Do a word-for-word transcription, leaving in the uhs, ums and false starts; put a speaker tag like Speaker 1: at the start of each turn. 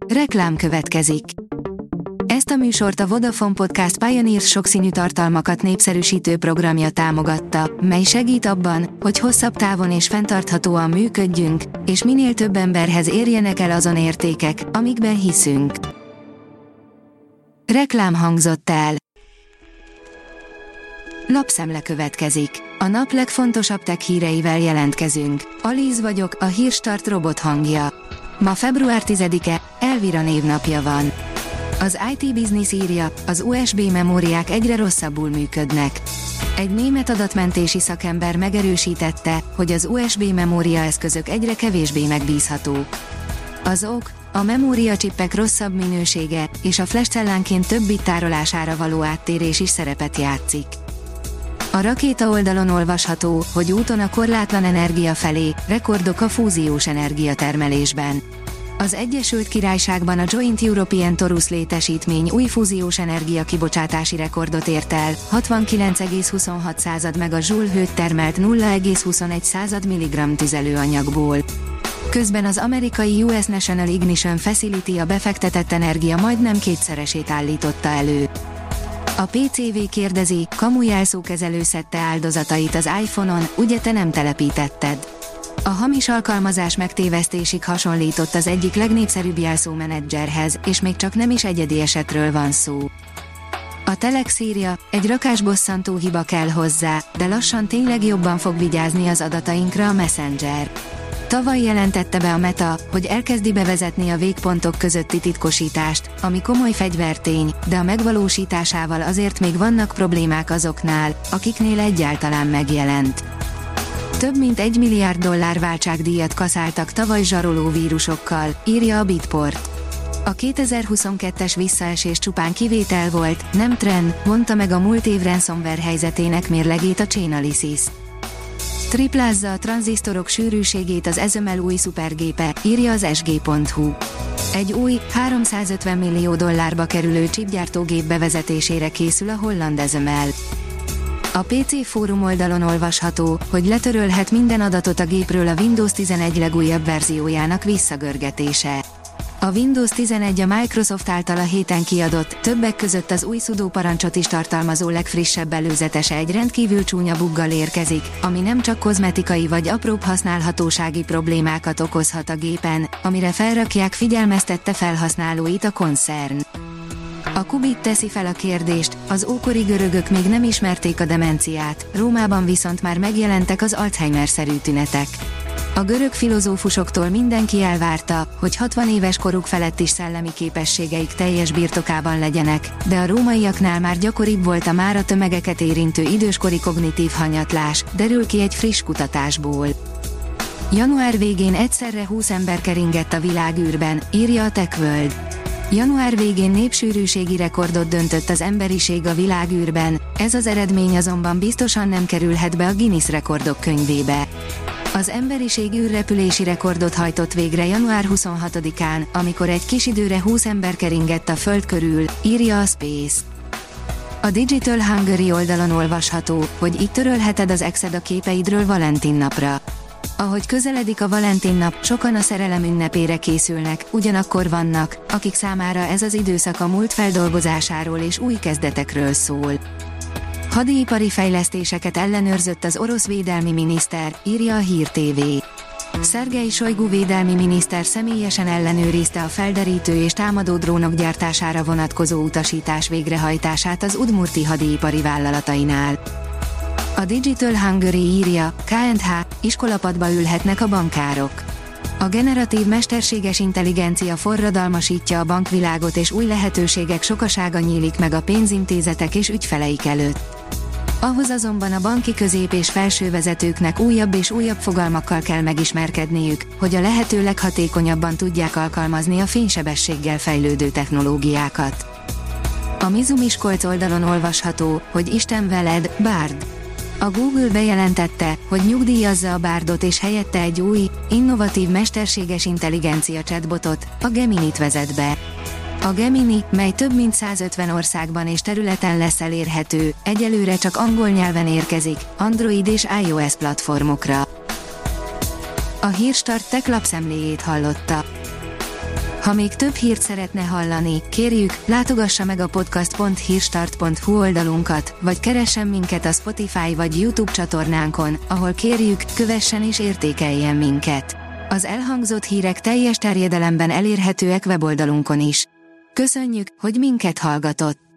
Speaker 1: Reklám következik. Ezt a műsort a Vodafone Podcast Pioneers sokszínű tartalmakat népszerűsítő programja támogatta, mely segít abban, hogy hosszabb távon és fenntarthatóan működjünk, és minél több emberhez érjenek el azon értékek, amikben hiszünk. Reklám hangzott el. Lapszemle következik. A nap legfontosabb tech híreivel jelentkezünk. Alíz vagyok, a Hírstart robot hangja. Ma február tizedike, Elvira névnapja van. Az i té Business írja, az u es bé memóriák egyre rosszabbul működnek. Egy német adatmentési szakember megerősítette, hogy az u es bé memóriaeszközök egyre kevésbé megbízhatók. Az ok, a memóriacsippek rosszabb minősége, és a flashcellánként több bit tárolására való áttérés is szerepet játszik. A rakéta oldalon olvasható, hogy úton a korlátlan energia felé, rekordok a fúziós energiatermelésben. Az Egyesült Királyságban a Joint European Torus létesítmény új fúziós energia kibocsátási rekordot ért el, hatvankilenc egész huszonhat megajoule hőt termelt nulla egész huszonegy milligramm tüzelőanyagból. Közben az amerikai u es National Ignition Facility a befektetett energia majdnem kétszeresét állította elő. A pé cé vé kérdezi, kamu jelszókezelő szedte áldozatait az iPhone-on, ugye te nem telepítetted? A hamis alkalmazás megtévesztésig hasonlított az egyik legnépszerűbb jelszómenedzserhez, és még csak nem is egyedi esetről van szó. A Telex írja, egy rakás bosszantó hiba kell hozzá, de lassan tényleg jobban fog vigyázni az adatainkra a Messenger. Tavaly jelentette be a Meta, hogy elkezdi bevezetni a végpontok közötti titkosítást, ami komoly fegyvertény, de a megvalósításával azért még vannak problémák azoknál, akiknél egyáltalán megjelent. Több mint egy milliárd dollár váltságdíjat kaszáltak tavaly zsaroló vírusokkal, írja a Bitport. A kétezer-huszonkettes visszaesés csupán kivétel volt, nem trend, mondta meg a múlt év ransomware helyzetének mérlegét a Chainalysis. Triplázza a tranzisztorok sűrűségét az Ezemel új szupergépe, írja az es gé pont hu. Egy új, háromszázötven millió dollárba kerülő chipgyártógép bevezetésére készül a holland Ezemel. A pé cé fórum oldalon olvasható, hogy letörölhet minden adatot a gépről a Windows tizenegy legújabb verziójának visszagörgetése. A Windows tizenegy a Microsoft által a héten kiadott, többek között az új sudo parancsot is tartalmazó legfrissebb előzetese egy rendkívül csúnya buggal érkezik, ami nem csak kozmetikai vagy apróbb használhatósági problémákat okozhat a gépen, amire felrakják figyelmeztette felhasználóit a koncern. A Kubit teszi fel a kérdést, az ókori görögök még nem ismerték a demenciát, Rómában viszont már megjelentek az Alzheimer-szerű tünetek. A görög filozófusoktól mindenki elvárta, hogy hatvan éves koruk felett is szellemi képességeik teljes birtokában legyenek, de a rómaiaknál már gyakoribb volt a mára tömegeket érintő időskori kognitív hanyatlás, derül ki egy friss kutatásból. Január végén egyszerre húsz ember keringett a világűrben, írja a TechWorld. Január végén népsűrűségi rekordot döntött az emberiség a világűrben, ez az eredmény azonban biztosan nem kerülhet be a Guinness rekordok könyvébe. Az emberiség űrrepülési rekordot hajtott végre január huszonhatodikán, amikor egy kis időre húsz ember keringett a Föld körül, írja a Space. A Digital Hungary oldalon olvasható, hogy itt törölheted az exed a képeidről Valentin napra. Ahogy közeledik a Valentin nap, sokan a szerelem ünnepére készülnek, ugyanakkor vannak, akik számára ez az időszak a múlt feldolgozásáról és új kezdetekről szól. Hadipari fejlesztéseket ellenőrzött az orosz védelmi miniszter, írja a Hír té vé. Szergej Sojgu védelmi miniszter személyesen ellenőrizte a felderítő és támadó drónok gyártására vonatkozó utasítás végrehajtását az udmurti hadipari vállalatainál. A Digital Hungary írja, ká és há, iskolapadba ülhetnek a bankárok. A generatív mesterséges intelligencia forradalmasítja a bankvilágot és új lehetőségek sokasága nyílik meg a pénzintézetek és ügyfeleik előtt. Ahhoz azonban a banki közép- és felsővezetőknek újabb és újabb fogalmakkal kell megismerkedniük, hogy a lehető leghatékonyabban tudják alkalmazni a fénysebességgel fejlődő technológiákat. A Mizu Miskolc oldalon olvasható, hogy Isten veled, Bard. A Google bejelentette, hogy nyugdíjazza a Bardot és helyette egy új, innovatív mesterséges intelligencia chatbotot, a Geminit vezet be. A Gemini, mely több mint százötven országban és területen lesz elérhető, egyelőre csak angol nyelven érkezik, Android és iOS platformokra. A Hírstart Tech lapszemléjét hallotta. Ha még több hírt szeretne hallani, kérjük, látogassa meg a podcast pont hírstart pont hu oldalunkat, vagy keressen minket a Spotify vagy YouTube csatornánkon, ahol kérjük, kövessen és értékeljen minket. Az elhangzott hírek teljes terjedelemben elérhetőek weboldalunkon is. Köszönjük, hogy minket hallgatott!